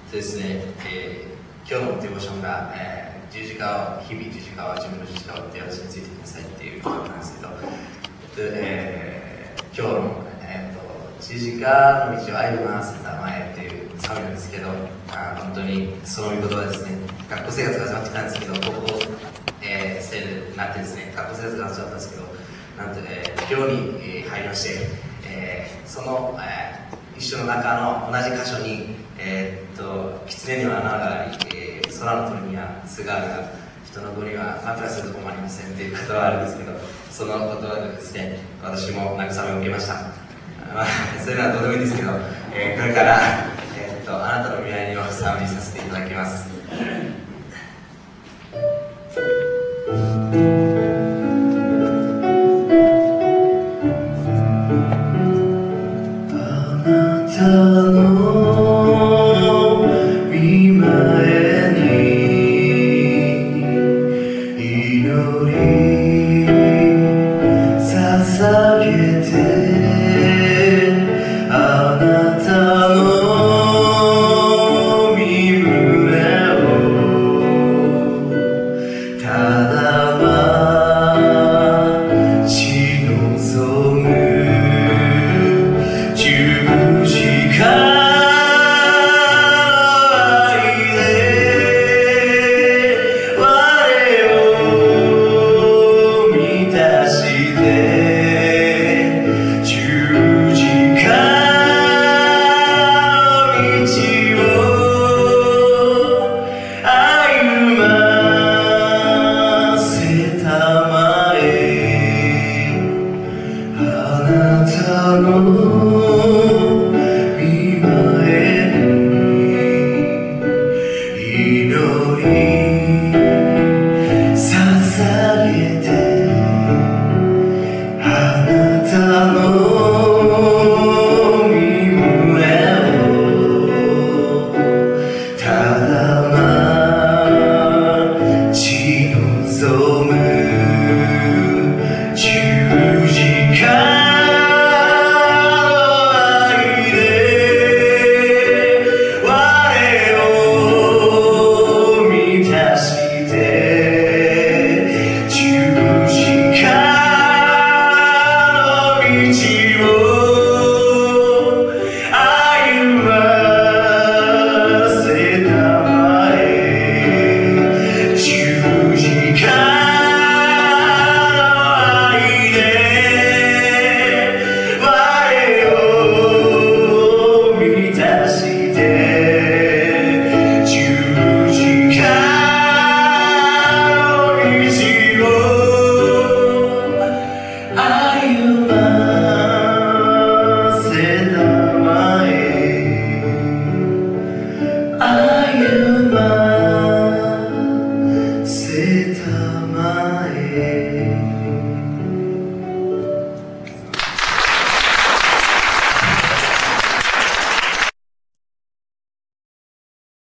ですね、今日のモチベーションが、日々十字架を自分の十字架を追って私についてくださいっていうことなんですけど、今日の、十字架の道を歩ませた前っていうサムなんですけど、本当にその御言葉ですね。学校生活が始まってきたんですけど、高校生になってですね、学校生活が始まったんですけど、なんと、寮に、入りまして、その、一緒の中の同じ箇所に、狐には穴があり、空の鳥には巣があるが、人の子には枕するとこもありませんっていう言葉があるんですけど、その言葉でですね、私も慰めを受けました。そういうのはどうでもいいんですけど、これから、あなたの未来を賛美させていただきます。